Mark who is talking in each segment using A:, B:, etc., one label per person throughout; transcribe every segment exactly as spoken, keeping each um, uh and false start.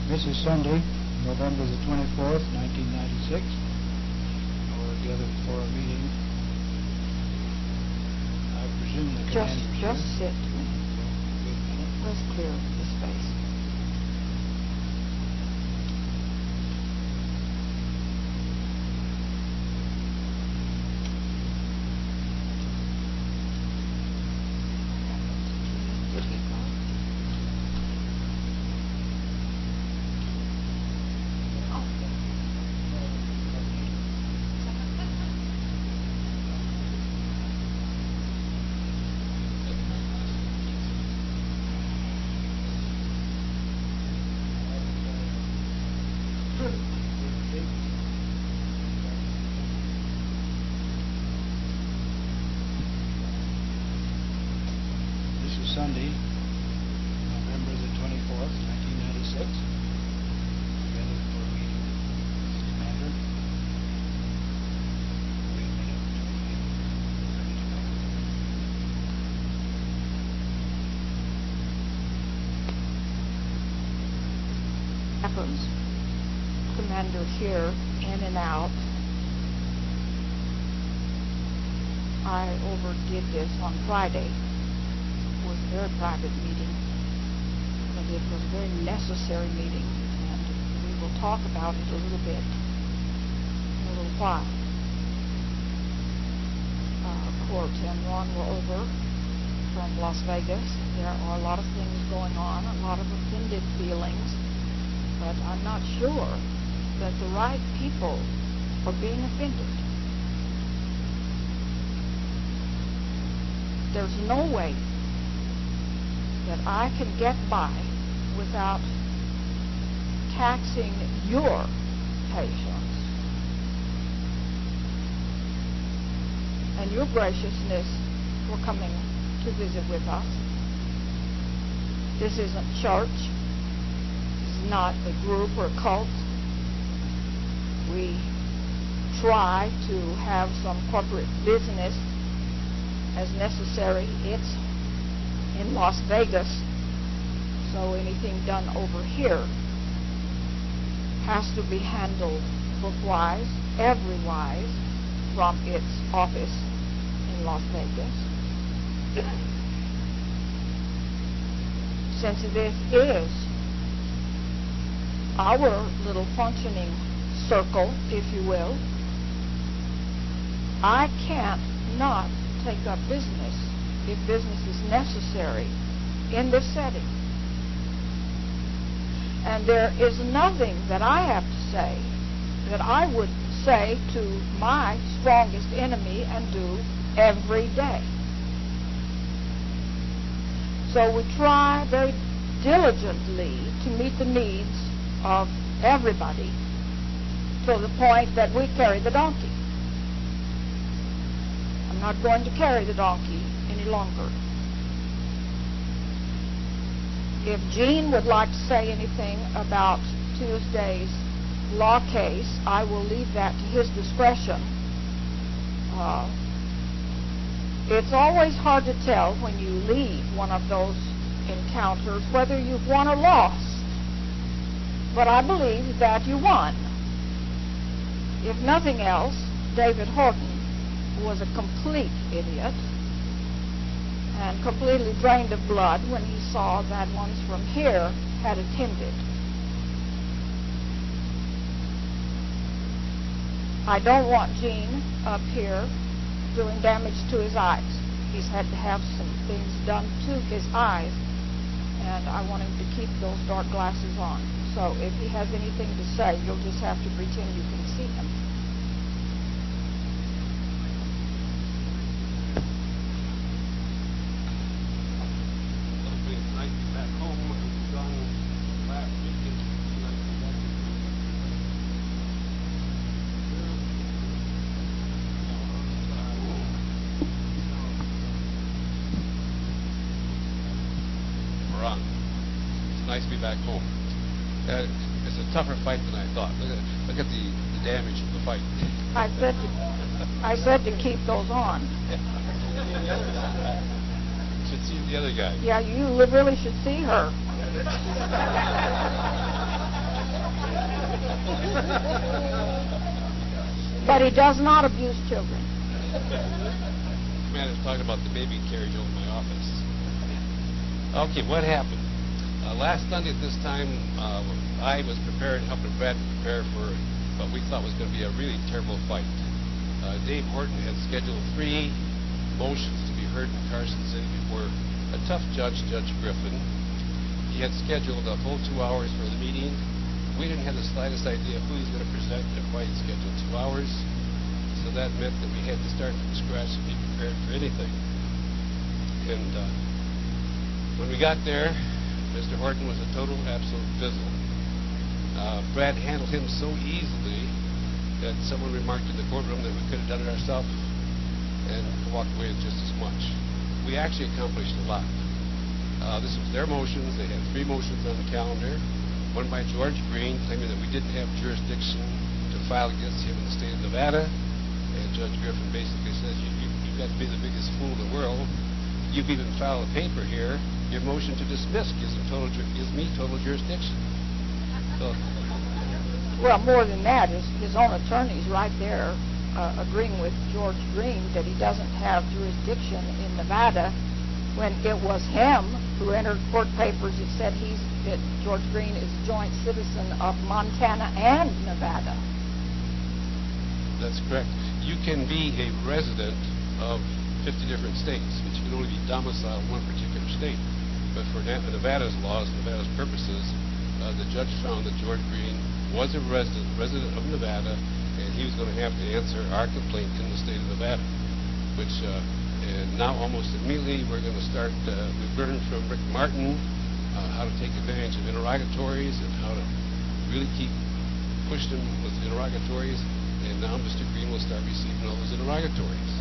A: This is Sunday, November the twenty-fourth, nineteen ninety-six. We're gathered for a meeting. I presume the
B: Just,
A: commander's
B: just
A: here.
B: sit.
A: Wait a minute.
B: Let's clear the space. Did he go? Oh.
A: This is Sunday, November the twenty-fourth, nineteen ninety-six. We're gathered for a meeting. This is Commander. Wait a minute until we get ready to go.
B: Happens. Commander here, in and out. I overdid this on Friday. It was a very private meeting, but it was a very necessary meeting, and we will talk about it a little bit in a little while. Uh, Court and Ron were over from Las Vegas. There are a lot of things going on, a lot of offended feelings, but I'm not sure that the right people are being offended. There's no way that I can get by without taxing your patience and your graciousness for coming to visit with us. This isn't church. This is not a group or a cult. We try to have some corporate business as necessary. It's in Las Vegas, so anything done over here has to be handled book-wise, every-wise, from its office in Las Vegas. Since this is our little functioning circle, if you will, I can't not take up business if business is necessary in this setting. And there is nothing that I have to say that I would say to my strongest enemy and do every day. So we try very diligently to meet the needs of everybody to the point that we carry the donkey. I'm not going to carry the donkey any longer. If Gene would like to say anything about Tuesday's law case, I will leave that to his discretion. Uh, it's always hard to tell when you leave one of those encounters whether you've won or lost. But I believe that you won. If nothing else, David Horton was a complete idiot and completely drained of blood when he saw that ones from here had attended. I don't want Gene up here doing damage to his eyes. He's had to have some things done to his eyes, and I want him to keep those dark glasses on. So if he has anything to say, you'll just have to pretend you can see him.
C: Nice to be back home. Uh, it's a tougher fight than I thought. Look at, look at the, the damage of the fight.
B: I said to, I said to keep those on.
C: Should see the other guy.
B: Yeah, you really should see her. But he does not abuse children.
C: Man is talking about the baby carriage over my office. Okay, what happened? Uh, last Sunday at this time, uh, I was prepared, helping Brad prepare for what we thought was going to be a really terrible fight. Uh, Dave Horton had scheduled three motions to be heard in Carson City before a tough judge, Judge Griffin. He had scheduled a full two hours for the meeting. We didn't have the slightest idea who he was going to present and why he scheduled two hours. So that meant that we had to start from scratch to be prepared for anything. And uh, when we got there, Mister Horton was a total, absolute fizzle. Uh, Brad handled him so easily that someone remarked in the courtroom that we could have done it ourselves and walked away with just as much. We actually accomplished a lot. Uh, this was their motions. They had three motions on the calendar. One by George Green, claiming that we didn't have jurisdiction to file against him in the state of Nevada. And Judge Griffin basically says, you, you, you've got to be the biggest fool in the world. You've even filed a paper here. Your motion to dismiss gives, him total, gives me total jurisdiction. So,
B: well, more than that, his, his own attorney's right there uh, agreeing with George Green that he doesn't have jurisdiction in Nevada when it was him who entered court papers that said he's, that George Green is a joint citizen of Montana and Nevada.
C: That's correct. You can be a resident of fifty different states, but you can only be domiciled in one particular state. But for Nevada's laws, Nevada's purposes, uh, the judge found that George Green was a resident, resident of Nevada, and he was going to have to answer our complaint in the state of Nevada, which uh, and now almost immediately we're going to start, uh, we've learned from Rick Martin uh, how to take advantage of interrogatories and how to really keep pushing them with interrogatories, and now Mister Green will start receiving all those interrogatories.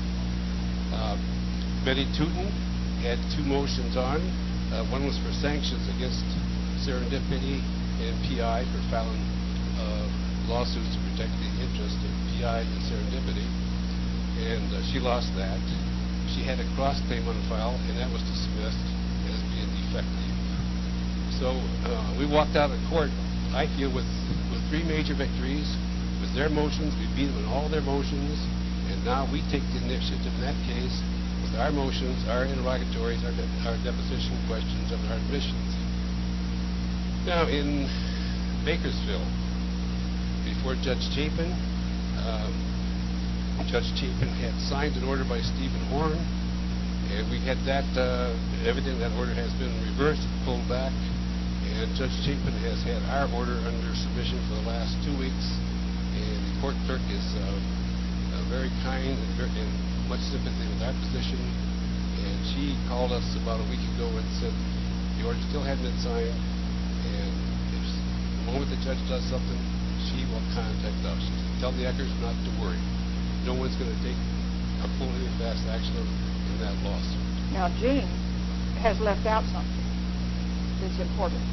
C: Uh, Betty Tootin had two motions on. Uh, one was for sanctions against Serendipity and P I for filing uh, lawsuits to protect the interest of P I and Serendipity, and uh, she lost that. She had a cross-claim on file, and that was dismissed as being defective. So uh, we walked out of court, I feel, with, with three major victories. With their motions, we beat them in all their motions, and now we take the initiative in that case with our motions, our interrogatories, our, de our deposition questions, and our admissions. Now, in Bakersfield, before Judge Chapin, um, Judge Chapin had signed an order by Stephen Horn, and we had that, uh, evidently that order has been reversed, pulled back, and Judge Chapin has had our order under submission for the last two weeks, and the court clerk is uh, uh, very kind and, very, and much sympathy with our position, and she called us about a week ago and said the order still hadn't been signed, and if the moment the judge does something, she will contact us. Tell the Eckers not to worry. No one's going to take a full and fast action in that lawsuit.
B: Now, Gene has left out something that's important.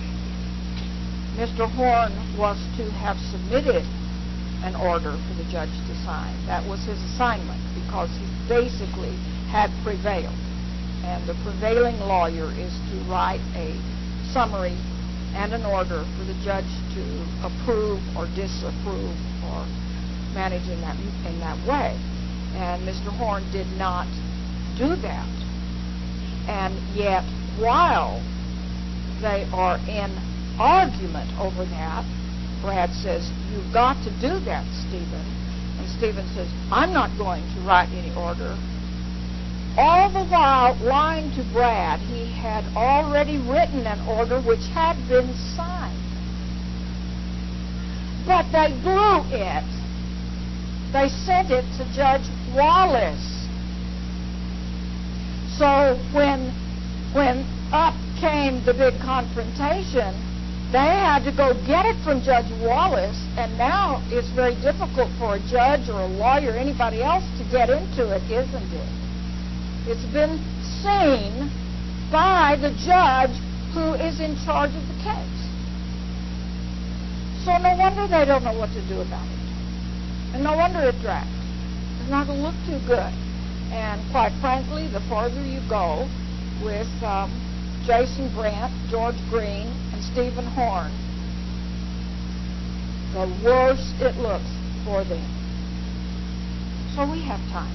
B: Mister Horn was to have submitted an order for the judge to sign. That was his assignment because he basically had prevailed. And the prevailing lawyer is to write a summary and an order for the judge to approve or disapprove or manage in that, in that way. And Mister Horn did not do that. And yet, while they are in argument over that, Brad says, you've got to do that, Stephen. And Stephen says, I'm not going to write any order. All the while, lying to Brad, he had already written an order which had been signed. But they blew it. They sent it to Judge Wallace. So when, when up came the big confrontation, they had to go get it from Judge Wallace, and now it's very difficult for a judge or a lawyer or anybody else to get into it, isn't it? It's been seen by the judge who is in charge of the case. So no wonder they don't know what to do about it. And no wonder it drags. It's not going to look too good. And quite frankly, the farther you go with um, Jason Brandt, George Green, and Stephen Horn, the worse it looks for them. So we have time.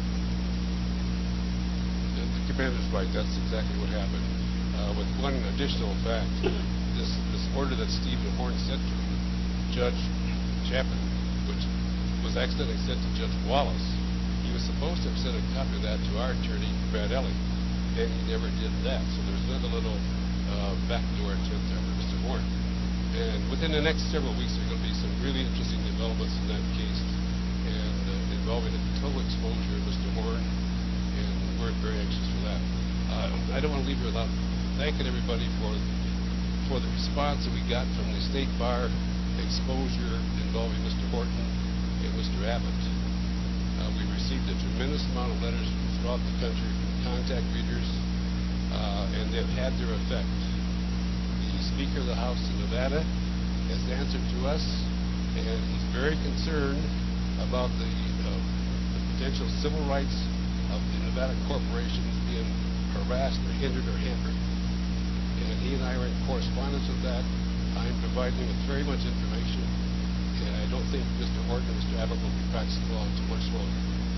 C: The, the commander's right. That's exactly what happened. Uh, with one additional fact, this this order that Stephen Horn sent to Judge Chapman, which was accidentally sent to Judge Wallace, he was supposed to have sent a copy of that to our attorney, Brad Ellie, and he never did that. So there's another little uh, backdoor attempt there for Mister Horn. And within the next several weeks, there are going to be some really interesting developments in that case, and uh, involving a total exposure of Mister Horn, and we're very anxious for that. Uh, I don't want to leave here without thanking everybody for for the response that we got from the State Bar exposure involving Mister Horton and Mister Abbott. Uh, we received a tremendous amount of letters from throughout the country from contact readers, uh, and they've had their effect. The Speaker of the House of Nevada has answered to us, and he's very concerned about the, uh, the potential civil rights of the Nevada corporations being harassed or hindered or hampered. And he and I are in correspondence with that. I'm providing him with very much information, and I don't think Mister Horton and Mister Abbott will be practicing law too much longer.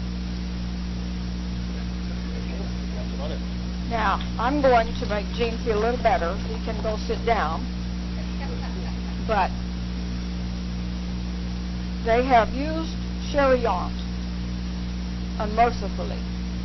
B: Now, I'm going to make Gene feel a little better. He can go sit down. But they have used Sherry Yount unmercifully.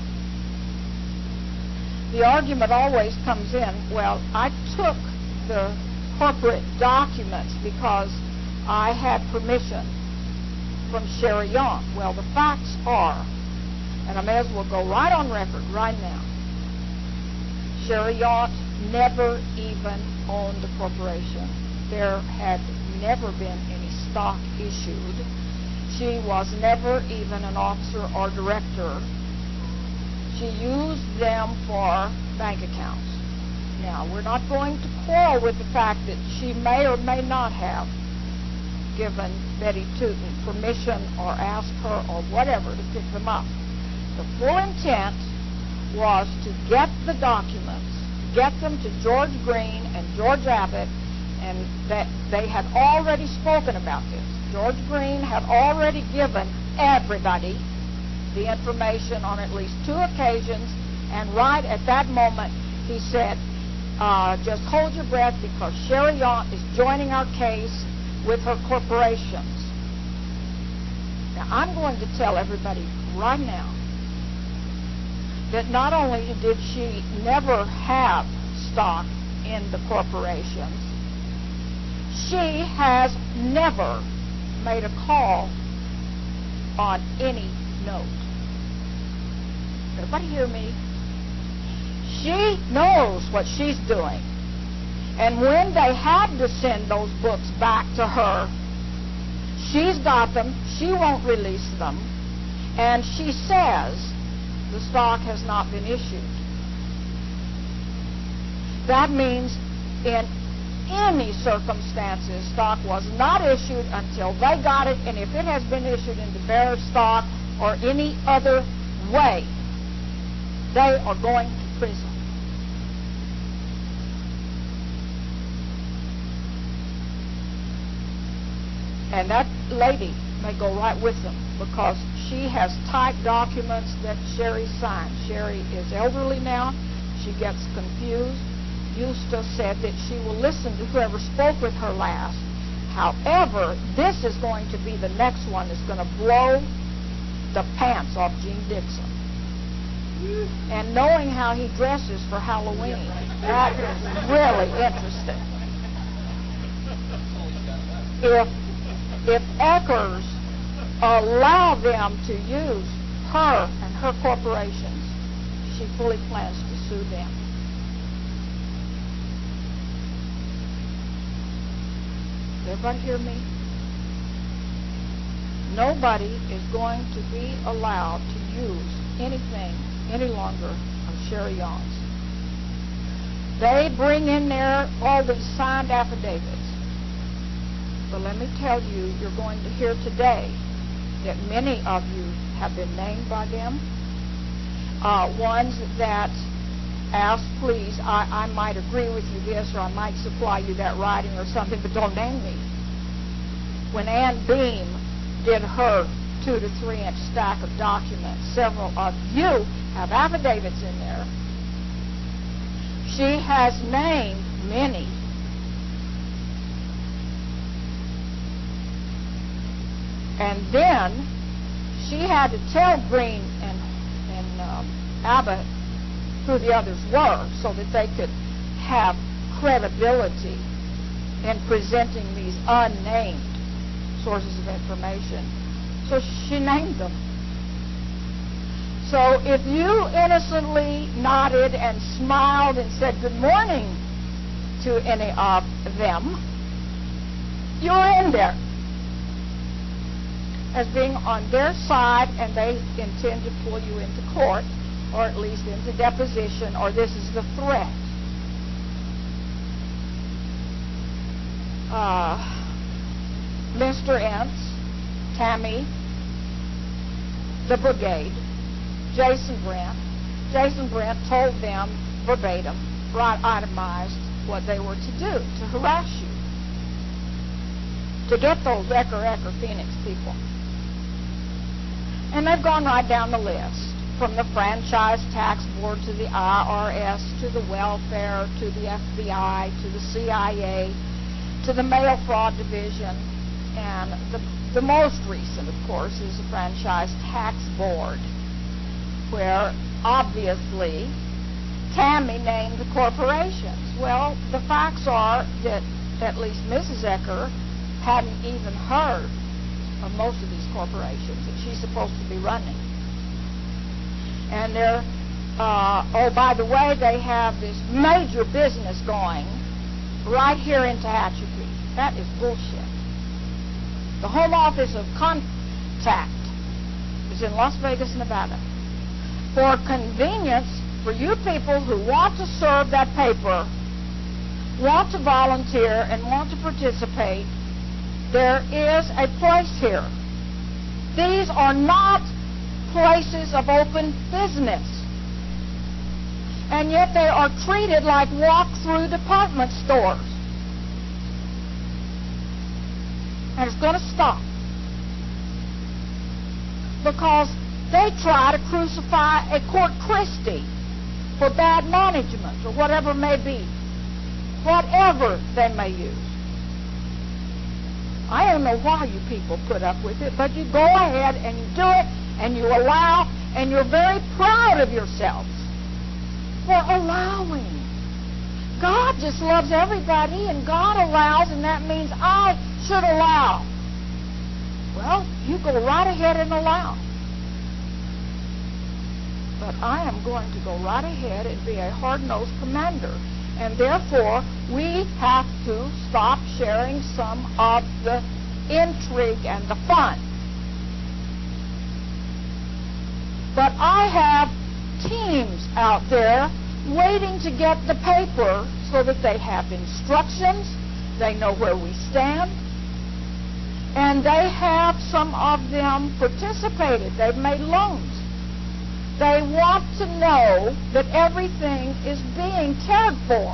B: The argument always comes in, well, I took the corporate documents because I had permission from Sherry Yount. Well, the facts are, and I may as well go right on record right now, Sherry Yount never even owned the corporation. There had never been any stock issued. She was never even an officer or director. She used them for bank accounts. Now, we're not going to quarrel with the fact that she may or may not have given Betty Tootin permission or asked her or whatever to pick them up. The full intent was to get the documents, get them to George Green and George Abbott, and that they had already spoken about this. George Green had already given everybody the information on at least two occasions, and right at that moment he said, uh, just hold your breath because Sherry Yount is joining our case with her corporations. Now, I'm going to tell everybody right now that not only did she never have stock in the corporations, she has never made a call on any note. Everybody hear me? She knows what she's doing. And when they had to send those books back to her, she's got them. She won't release them. And she says the stock has not been issued. That means in any circumstances, stock was not issued until they got it, and if it has been issued into bearer stock or any other way, they are going to prison. And that lady may go right with them because she has typed documents that Sherry signed. Sherry is elderly now. She gets confused. Eustace said that she will listen to whoever spoke with her last. However, this is going to be the next one that's going to blow the pants off Gene Dixon. And knowing how he dresses for Halloween, that is really interesting. If if Eckers allow them to use her and her corporations, she fully plans to sue them. Everybody hear me? Nobody is going to be allowed to use anything any longer of Sherry Yount's. They bring in there all these signed affidavits. But let me tell you, you're going to hear today that many of you have been named by them. Uh, ones that ask, please, I, I might agree with you this, or I might supply you that writing or something, but don't name me. when Ann Beam did her two to three inch stack of documents. Several of you have affidavits in there. She has named many. And then she had to tell Green and, and um, Abbott who the others were so that they could have credibility in presenting these unnamed sources of information. So she named them. So if you innocently nodded and smiled and said good morning to any of them, you're in there as being on their side, and they intend to pull you into court, or at least into deposition, or this is the threat. Uh, Mister Entz, Tammy, the brigade, Jason Brent. Jason Brent told them verbatim, right, itemized what they were to do to harass you, to get those Ecker Ecker Phoenix people. And they've gone right down the list, from the Franchise Tax Board to the I R S to the Welfare to the F B I to the C I A to the Mail Fraud Division, and the, the most recent, of course, is the Franchise Tax Board, where obviously Tammy named the corporations. Well, the facts are that at least Missus Ecker hadn't even heard of most of these corporations that she's supposed to be running. And they're, uh, oh, by the way, they have this major business going right here in Tehachapi. That is bullshit. The home office of Contact is in Las Vegas, Nevada. For convenience, for you people who want to serve that paper, want to volunteer, and want to participate, there is a place here. These are not places of open business. And yet they are treated like walk-through department stores. And it's going to stop. Because they try to crucify a Court Christie for bad management or whatever may be. Whatever they may use. I don't know why you people put up with it, but you go ahead and you do it, and you allow, and you're very proud of yourselves for allowing. God just loves everybody, and God allows, and that means I should allow. Well, you go right ahead and allow. But I am going to go right ahead and be a hard-nosed commander. And therefore, we have to stop sharing some of the intrigue and the fun. But I have teams out there waiting to get the paper so that they have instructions, they know where we stand, and they have, some of them, participated. They've made loans. They want to know that everything is being cared for.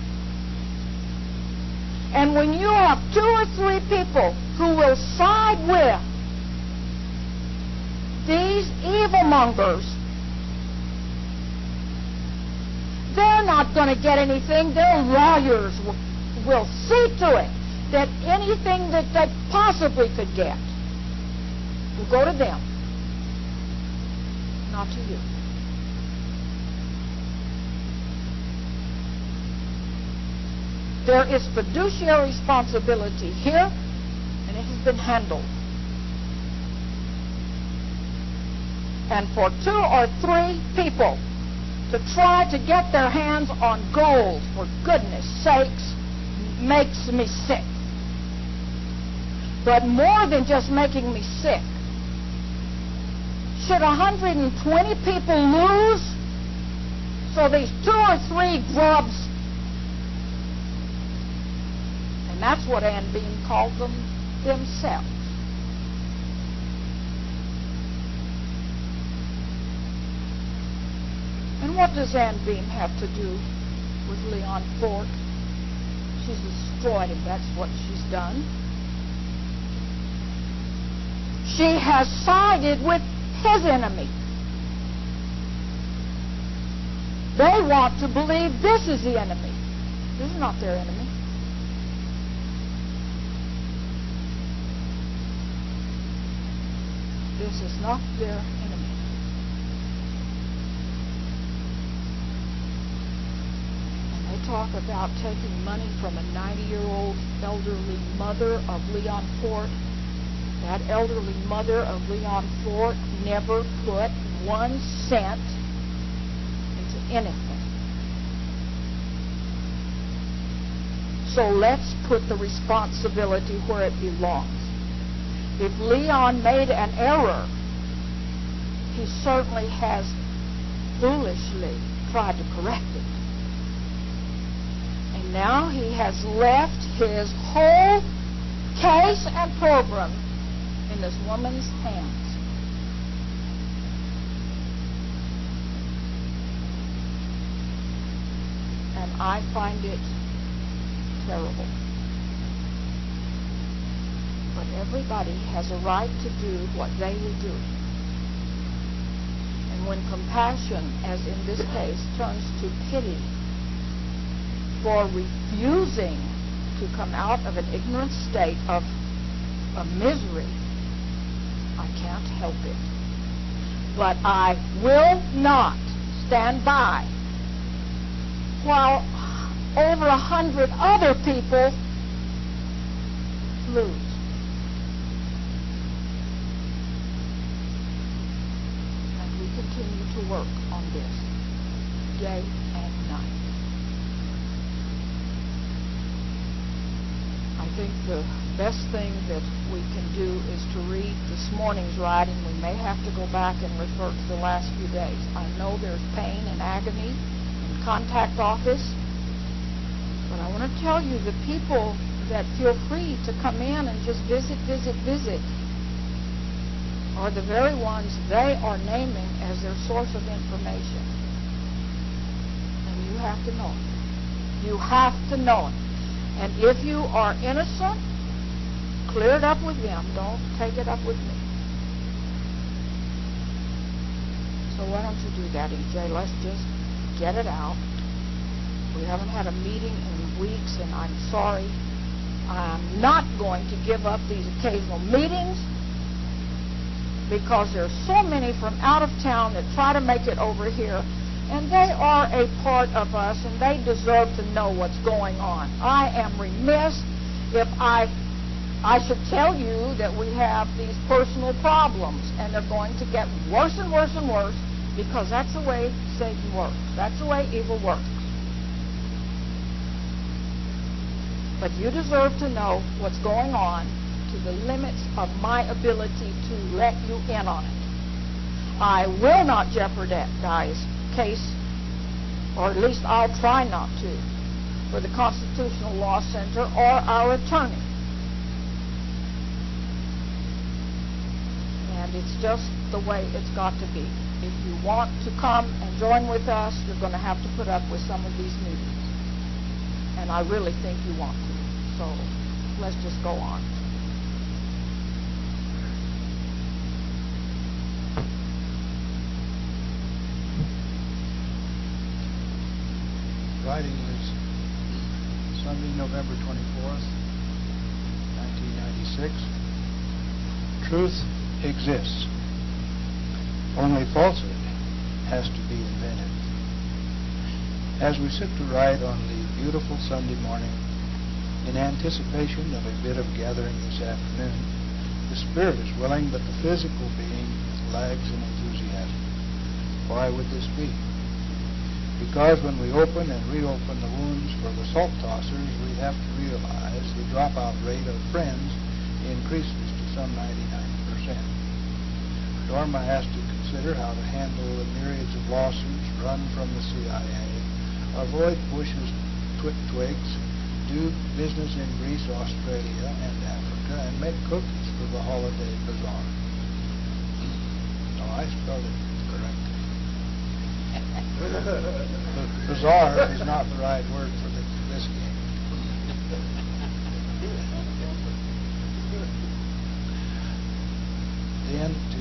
B: And when you have two or three people who will side with these evilmongers, they're not going to get anything. Their lawyers will, will see to it that anything that they possibly could get will go to them. Not to you. There is fiduciary responsibility here, and it has been handled. And for two or three people to try to get their hands on gold, for goodness sakes, makes me sick. But more than just making me sick, should one hundred twenty people lose so these two or three grubs, and that's what Ann Beam called them themselves. And what does Ann Beam have to do with Leon Ford? She's destroyed him. That's what she's done. She has sided with his enemy. They want to believe this is the enemy. This is not their enemy. This is not their enemy. And they talk about taking money from a ninety-year-old elderly mother of Leon Fort. That elderly mother of Leon Fort never put one cent into anything. So let's put the responsibility where it belongs. If Leon made an error, he certainly has foolishly tried to correct it. And now he has left his whole case and program in this woman's hands. And I find it terrible. But everybody has a right to do what they will do. And when compassion, as in this case, turns to pity for refusing to come out of an ignorant state of, of misery, I can't help it. But I will not stand by while over a hundred other people lose. Continue to work on this day and night. I think the best thing that we can do is to read this morning's writing. We may have to go back and refer to the last few days. I know there's pain and agony in contact office, but I want to tell you the people that feel free to come in and just visit, visit, visit are the very ones they are naming as their source of information. And you have to know it. You have to know it. And if you are innocent, clear it up with them. Don't take it up with me. So why don't you do that, E J? Let's just get it out. We haven't had a meeting in weeks, and I'm sorry. I'm not going to give up these occasional meetings, because there's so many from out of town that try to make it over here, and they are a part of us, and they deserve to know what's going on. I am remiss if I I should tell you that we have these personal problems, and they're going to get worse and worse and worse, because that's the way Satan works. That's the way evil works. But you deserve to know what's going on to the limits of my ability to let you in on it. I will not jeopardize case, or at least I'll try not to, for the Constitutional Law Center or our attorney. And it's just the way it's got to be. If you want to come and join with us, you're going to have to put up with some of these meetings. And I really think you want to. So let's just go on.
A: Writing was Sunday, November twenty-fourth, nineteen ninety-six. Truth exists. Only falsehood has to be invented. As we sit to write on the beautiful Sunday morning, in anticipation of a bit of gathering this afternoon, the spirit is willing, but the physical being lags in enthusiasm. Why would this be? Because when we open and reopen the wounds for the salt tossers, we have to realize the dropout rate of friends increases to some ninety-nine percent. Norma has to consider how to handle the myriads of lawsuits run from the C I A, avoid Bush's twit twigs, do business in Greece, Australia, and Africa, and make cookies for the holiday bazaar. No, I spelled it correctly. Bazaar is not the right word for the, this game.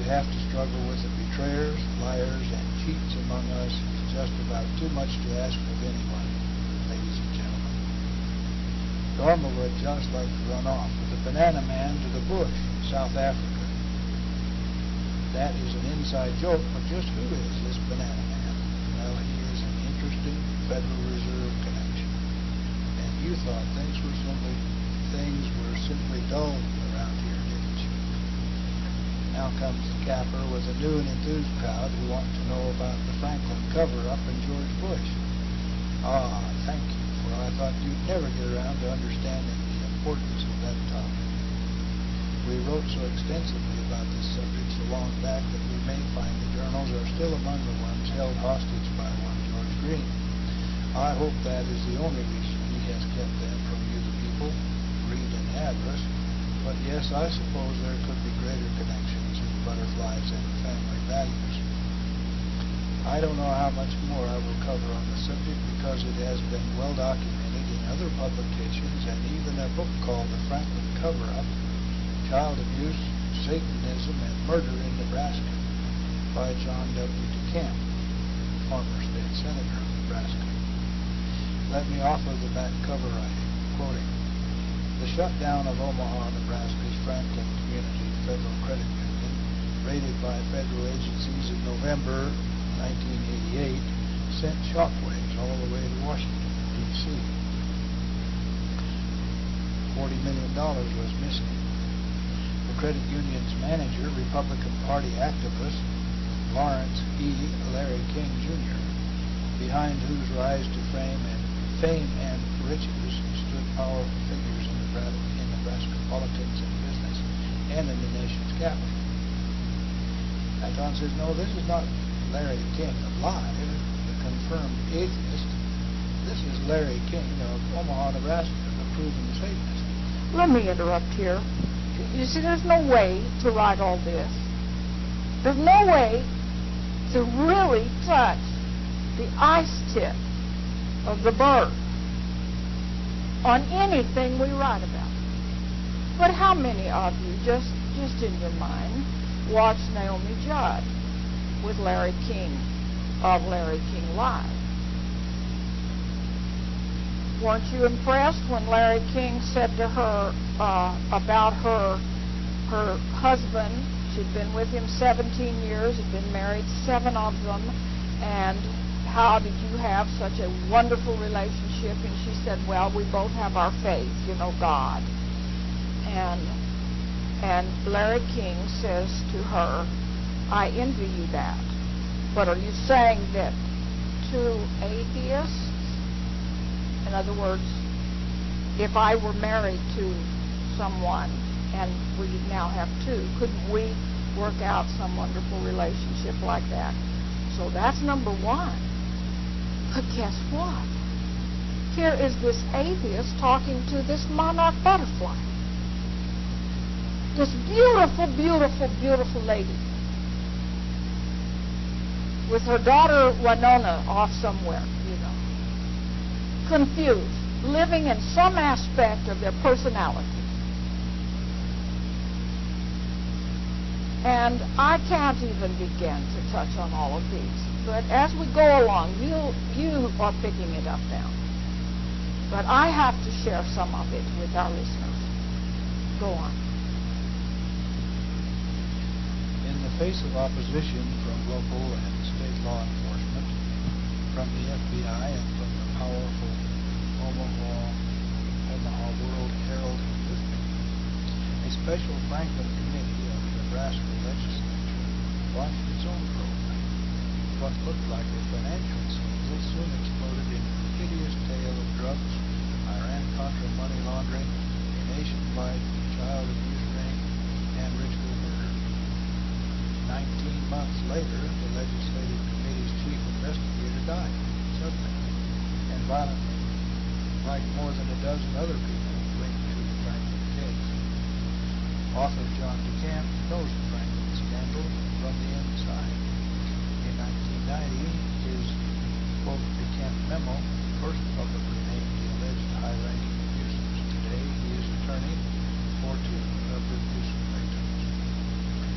A: have to struggle with the betrayers, liars, and cheats among us is just about too much to ask of anyone, ladies and gentlemen. Norma would just like to run off with the banana man to the bush in South Africa. That is an inside joke, but just who is this banana man? Well, he is an interesting Federal Reserve connection. And you thought things were simply things were simply dull around here, didn't you? Now comes the capper with a new and enthused crowd who want to know about the Franklin cover-up and George Bush. Ah, thank you, for I thought you'd never get around to understanding the importance of that topic. We wrote so extensively about this subject so long back that we may find the journals are still among the ones held hostage by one George Green. I hope that is the only reason he has kept them from you, the people, Reed and Avarice. But yes, I suppose there could be greater connections in butterflies and family values. I don't know how much more I will cover on the subject because it has been well documented in other publications and even a book called The Franklin Cover-Up, Child Abuse, Satanism, and Murder in Nebraska by John W. DeCamp, former state senator of Nebraska. Let me offer the back cover writing, quoting, "The shutdown of Omaha, Nebraska's Franklin Community Federal Credit Union, raided by federal agencies in November nineteen eighty-eight, sent shockwaves all the way to Washington, D C forty million dollars was missing. The credit union's manager, Republican Party activist Lawrence E. Larry King, Junior, behind whose rise to fame and fame and riches stood powerful figures in Nebraska, in Nebraska politics and business and in the nation's capital." Now John says, no, this is not Larry King alive, the confirmed atheist. This is Larry King of Omaha, Nebraska, the proven Satanist.
B: Let me interrupt here. You see, there's no way to write all this. There's no way to really touch the ice tip of the bird on anything we write about. But how many of you, just, just in your mind, watched Naomi Judd with Larry King of Larry King Live? Weren't you impressed when Larry King said to her uh, about her her husband? She'd been with him seventeen years, had been married seven of them, and how did you have such a wonderful relationship? And she said, well, we both have our faith, you know, God. And and Larry King says to her, I envy you that. But are you saying that two atheists, in other words, if I were married to someone and we now have two, couldn't we work out some wonderful relationship like that? So that's number one. But guess what? Here is this atheist talking to this monarch butterfly. This beautiful, beautiful, beautiful lady with her daughter Winona off somewhere, you know, confused, living in some aspect of their personality. And I can't even begin to touch on all of these. But as we go along, you you are picking it up now. But I have to share some of it with our listeners. Go on.
A: In the face of opposition from local and state law enforcement, from the F B I, and from the powerful Omaha, Omaha World Herald newspaper, a special Franklin committee of the Nebraska legislature launched its own program. What looked like a financial scandal soon exploded into a hideous tale of drugs, Iran-Contra money laundering, a nationwide child abuse ring, and ritual murder. Nineteen months later, the legislative committee's chief investigator died suddenly and violently, like more than a dozen other people linked to the Franklin case. Author John DeCamp knows the Franklin scandal from the inside. In nineteen ninety, his, quote, DeCamp memo first publicly named the alleged high-ranking abusers. Today, he is attorney for two of the abuse victims. Upon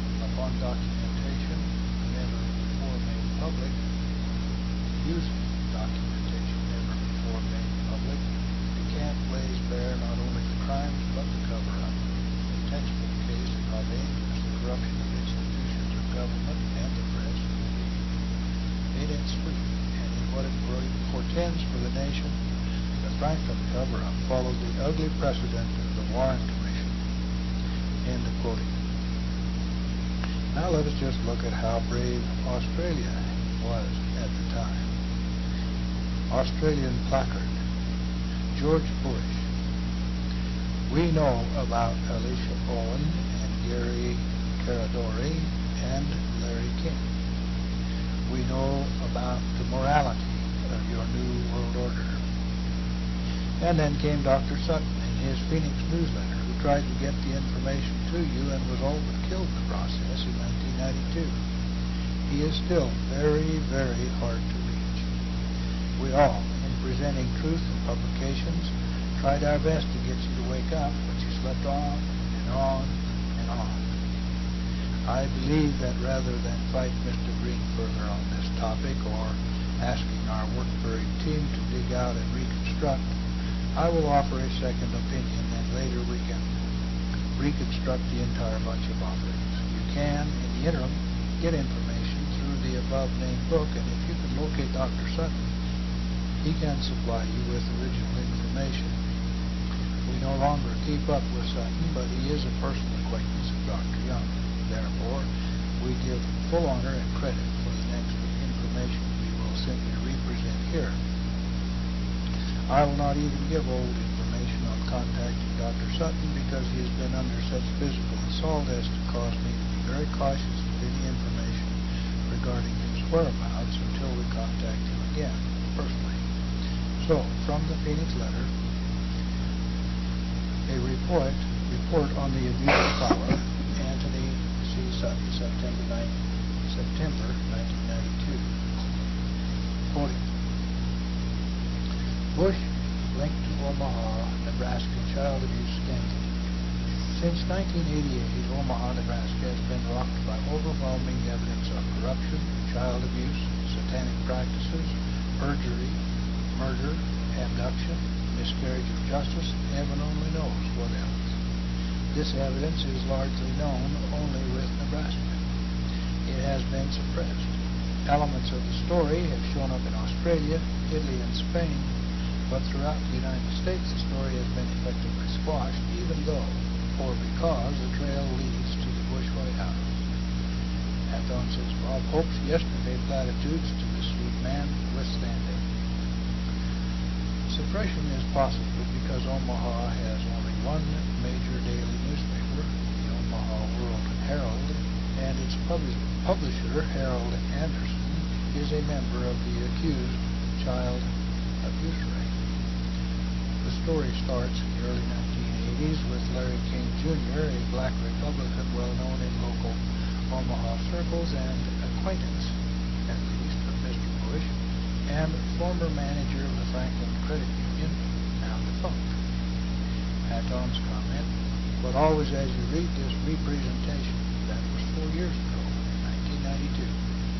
A: on documentation never before made public, using documentation never before made public, the camp lays bare not only the crimes but the cover-up. A textbook case of how dangerous the corruption of institutions of government and the press can be. Made ends sweet, and in what it portends for the nation, the Franklin cover-up followed the ugly precedent of the Warren Commission. End of quoting. Now let us just look at how brave Australia was at the time. Australian placard, George Bush. We know about Alicia Owen and Gary Caradori and Larry King. We know about the morality of your new world order. And then came Doctor Sutton in his Phoenix newsletter, who tried to get the information to you and was all but killed in the process in nineteen ninety-two. He is still very, very hard to reach. We all, in presenting truth in publications, tried our best to get you to wake up, but you slept on and on and on. I believe that rather than fight Mister Green further on this topic or asking our work-buried team to dig out and reconstruct, I will offer a second opinion, and later we can reconstruct the entire bunch of offerings. You can, in the interim, get information through the above-named book, and if you can locate Doctor Sutton, he can supply you with original information. We no longer keep up with Sutton, but he is a personal acquaintance of Doctor Young. Therefore, we give full honor and credit for the next information we will simply represent here. I will not even give old information on contacting Doctor Sutton because he has been under such physical assault as to cause me to be very cautious of any information regarding his whereabouts until we contact him again, personally. So, from the Phoenix letter, a report, report on the abuse of power, Anthony C. Sutton, September ninth, September nineteen ninety-two. Quoting. Bush linked to Omaha, Nebraska child abuse scandal. Since nineteen eighty-eight, Omaha, Nebraska has been rocked by overwhelming evidence of corruption, child abuse, satanic practices, perjury, murder, abduction, miscarriage of justice, heaven only knows what else. This evidence is largely known only with Nebraska. It has been suppressed. Elements of the story have shown up in Australia, Italy, and Spain, but throughout the United States the story has been effectively squashed, even though, or because, the trail leads to the Bush White House. Athon says, Bob hopes yesterday platitudes to the sweet man withstanding. Suppression is possible because Omaha has only one major daily newspaper, the Omaha World Herald, and its publi- publisher, Harold Anderson, is a member of the accused child abuse ring. The story starts in the early nineteen eighties with Larry King Junior, a black Republican well known in local Omaha circles and acquaintance, at least, of Mister Bush, and former manager of the Franklin Credit Union, now defunct. Aton's comment, but always as you read this representation, that was four years ago, in nineteen ninety-two.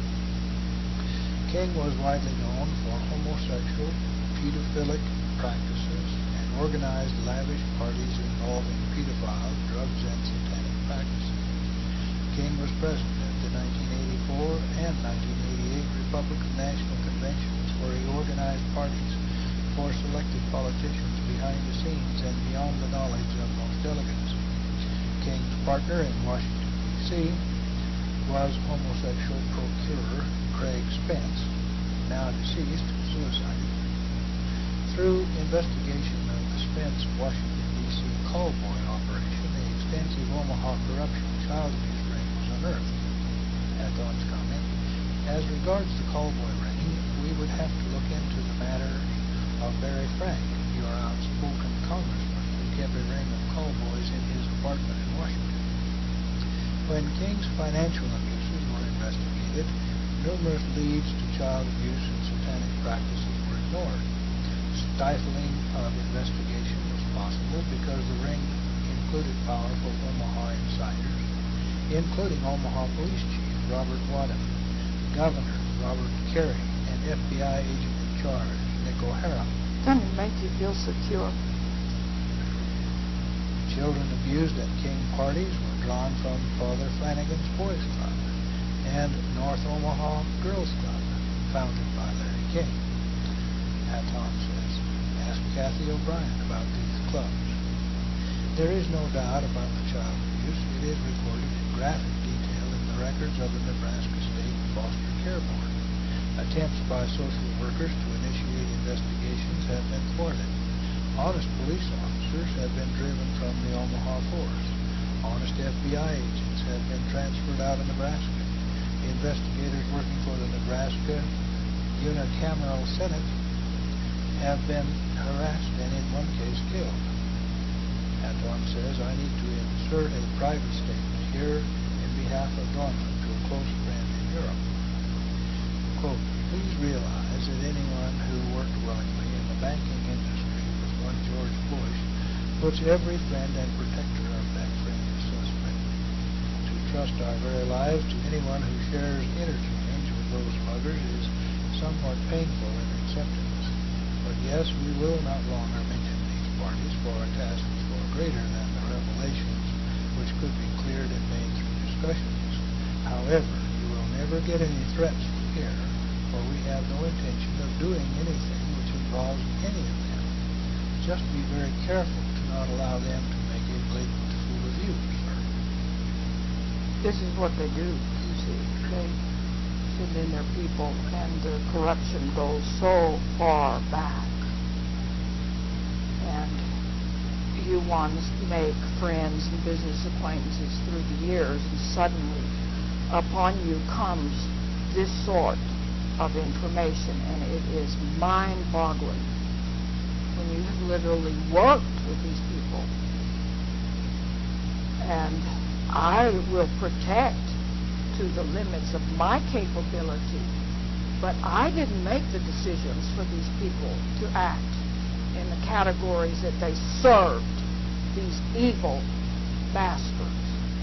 A: King was widely known for homosexual, pedophilic practices and organized lavish parties involving pedophiles, drugs, and satanic practices. King was present at the nineteen eighty-four and nineteen eighty-eight Republican National Conventions, where he organized parties for selected politicians behind the scenes and beyond the knowledge of most delegates. King's partner in Washington, D C was homosexual procurer Craig Spence, now deceased, suicided. Through investigation of the Spence Washington, D C callboy operation, the extensive Omaha corruption child abuse ring was unearthed. Athon's comment, as regards the callboy ring, we would have to look into the matter of Barry Frank, your outspoken congressman, who kept a ring of callboys in his apartment in Washington. When King's financial abuses were investigated, numerous leads to child abuse and satanic practices were ignored. Stifling of investigation was possible because the ring included powerful Omaha insiders, including Omaha Police Chief Robert Wadham, Governor Robert Carey, and F B I agent in charge Nick O'Hara.
B: Doesn't it make you feel secure?
A: Children abused at King parties were drawn from Father Flanagan's Boys Club and North Omaha Girls Club, founded by Larry King. Hatton says, ask Kathy O'Brien about these clubs. There is no doubt about the child abuse. It is recorded in graphic detail in the records of the Nebraska State Foster Care Board. Attempts by social workers to initiate investigations have been thwarted. Honest police officers have been driven from the Omaha force. Honest F B I agents have been transferred out of Nebraska. Investigators working for the Nebraska Unicameral Senate have been harassed and in one case killed. Hatton says, I need to insert a private statement here in behalf of Dorman to a close friend in Europe. Quote, please realize that anyone who worked willingly in the banking industry with one George Bush puts every friend and protector of that friend as suspect. To trust our very lives to anyone who shares interchange with those muggers is somewhat painful in acceptance. But yes, we will not longer mention these parties for a task far greater than the revelations which could be cleared and made through discussions. However, you will never get any threats from here, for we have no intention of doing anything which involves any of them. Just be very careful to not allow them to make a blatant fool of you, sir.
B: This is what they do, you see. They send in their people, and the corruption goes so far back. And you ones make friends and business acquaintances through the years, and suddenly upon you comes this sort of information, and it is mind-boggling when you have literally worked with these people. And I will protect to the limits of my capability, but I didn't make the decisions for these people to act in the categories that they served, these evil bastards.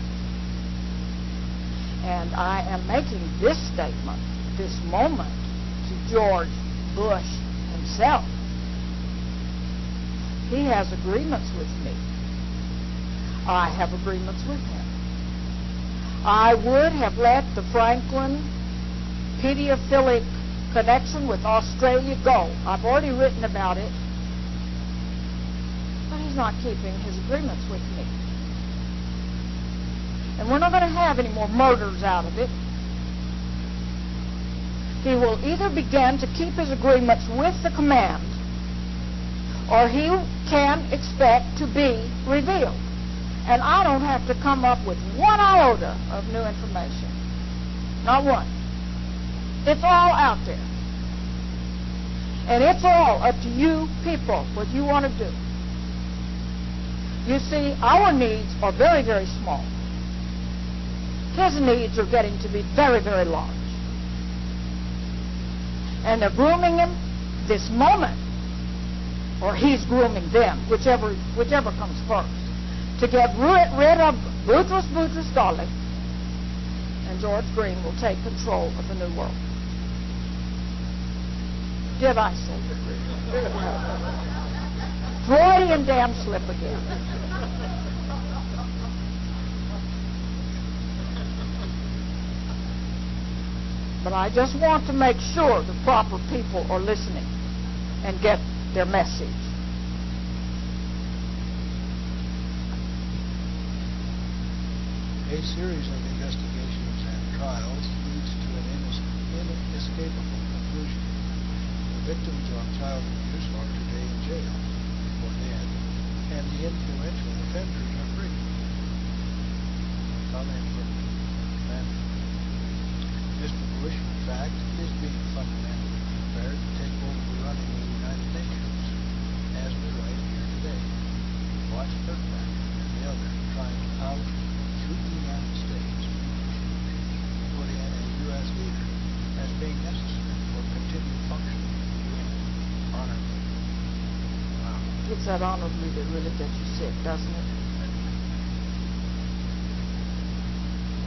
B: And I am making this statement, this moment, to George Bush himself. He has agreements with me. I have agreements with him. I would have let the Franklin pedophilic connection with Australia go. I've already written about it. But he's not keeping his agreements with me. And we're not going to have any more murders out of it. He will either begin to keep his agreements with the command, or he can expect to be revealed. And I don't have to come up with one iota of new information. Not one. It's all out there. And it's all up to you people, what you want to do. You see, our needs are very, very small. His needs are getting to be very, very large. And they're grooming him this moment, or he's grooming them, whichever whichever comes first, to get rid, rid of Boutros Boutros Ghali, and George Green will take control of the New World. Did I say it? Freudian damn slip again. But I just want to make sure the proper people are listening and get their message.
A: A series of investigations and trials leads to an inescapable conclusion. The victims of child abuse are today in jail or dead, and the influential offenders are free. Comment from Manfred. Mister Bush, in fact, is being fundamentally prepared to take over the running of the United Nations, as we write here today. Watch Kirkpatrick and the others trying to out shoot the United States, put in a U S leader as being necessary for continued functioning of the U N. Honorably. Wow.
B: It's that honorably that really gets you sick, doesn't it?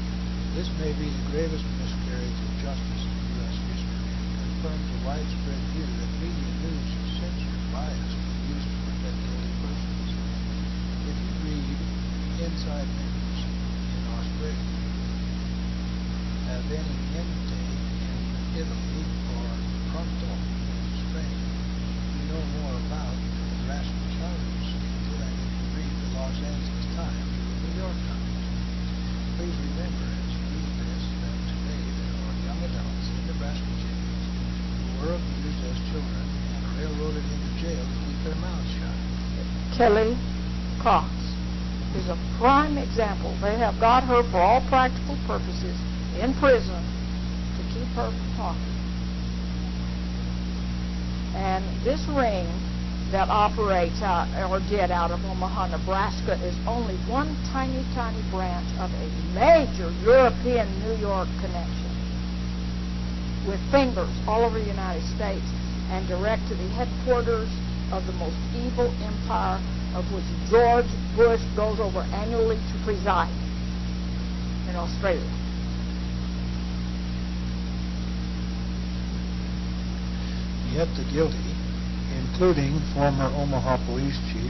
A: This may be the gravest miscarriage of justice in U S history and confirms a widespread view that media news is censored, biased, and used to protect guilty persons. If you read Inside News in Australia, have any intake in Italy or Pronto in Spain, you know more about the Nebraska child abuse scandal than if you read the Los Angeles Times or the New York Times. Please remember as you read this that today there are young adults in Nebraska jails who were abused as children and railroaded into jail to keep their mouths shut.
B: Kelly Cox is a prime example. They have got her for all practical purposes in prison to keep her from talking. And this ring that operates out, or did out of Omaha, Nebraska, is only one tiny, tiny branch of a major European New York connection with fingers all over the United States and direct to the headquarters of the most evil empire of which George Bush goes over annually to preside in Australia.
A: Yet the guilty, including former Omaha Police Chief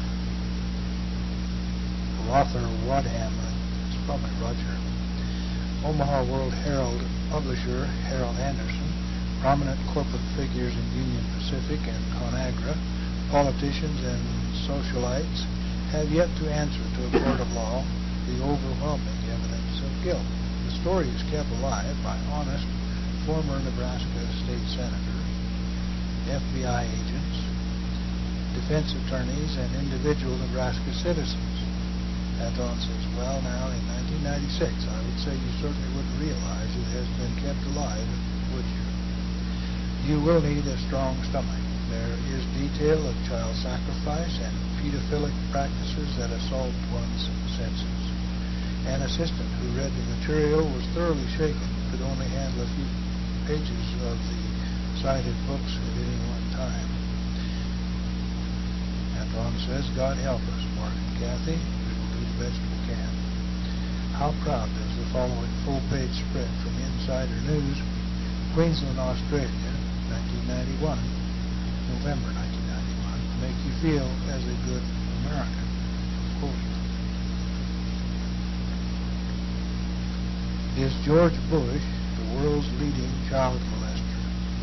A: Walter Wadham, it's probably Roger, Omaha World Herald publisher Harold Anderson, prominent corporate figures in Union Pacific and ConAgra, politicians and socialites, have yet to answer to a court of law the overwhelming evidence of guilt. The story is kept alive by honest former Nebraska state senators, F B I agents, defense attorneys, and individual Nebraska citizens. Anton says, well, now, in nineteen ninety-six, I would say you certainly wouldn't realize it has been kept alive, would you? You will need a strong stomach. There is detail of child sacrifice and pedophilic practices that assault one's senses. An assistant who read the material was thoroughly shaken, could only handle a few pages of the cited books at any one time. Anton says, God help us, Mark and Kathy. We will do the best we can. How proud does the following full-page spread from Insider News, Queensland, Australia, nineteen ninety-one, November nineteen ninety-one, make you feel as a good American? Quote, is George Bush the world's leading child molester?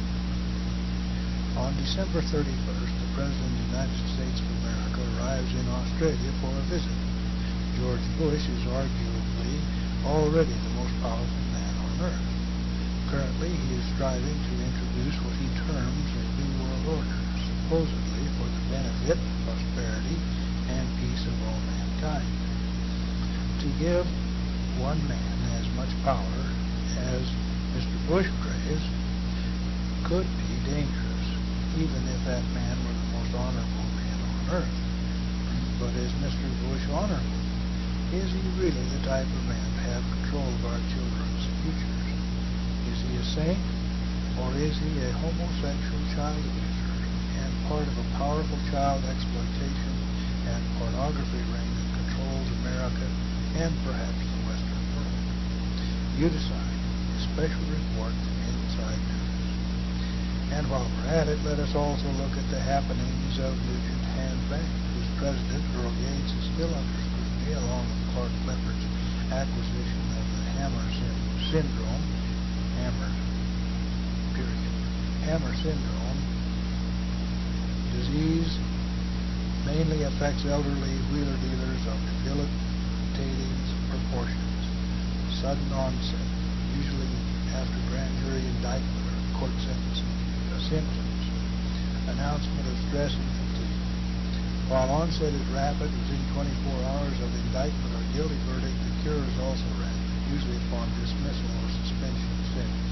A: On December thirty-first, the President of the United States of America arrives in Australia for a visit. George Bush is arguably already the most powerful man on earth. Currently, he is striving to introduce what he terms a new world order, supposedly for the benefit, prosperity, and peace of all mankind. To give one man as much power as Mister Bush craves could be dangerous, even if that man were the most honorable man on earth. But is Mister Bush honorable? Is he really the type of man to have control of our children's futures? Is he a saint, or is he a homosexual child abuser and part of a powerful child exploitation and pornography ring that controls America and perhaps the Western world? You decide. A special report from Inside News. And while we're at it, let us also look at the happenings of Nugent Hand Bank, whose president, Earl Yates, is still under scrutiny, along with Clark Clifford's acquisition of the Hammer syndrome, Hammer, period, Hammer syndrome disease mainly affects elderly wheeler dealers of debilitating proportions, sudden onset, usually after grand jury indictment or court sentencing, symptoms, announcement of stress and fatigue. While onset is rapid, within twenty-four hours of indictment or guilty verdict, the cure is also rapid, usually upon dismissal or suspension of sentence.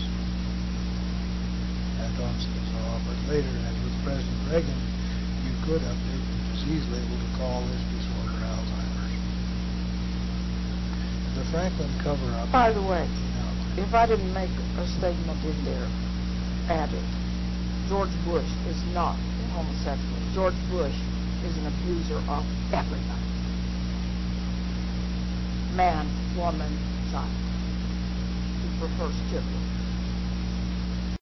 A: Anton says, oh, but later, as with President Reagan, you could update the disease label to call this disorder Alzheimer's. The Franklin cover-up...
B: By the way, if I didn't make a statement in there, add it. George Bush is not a homosexual. George Bush is an abuser of everybody. Man, woman, child. first jury.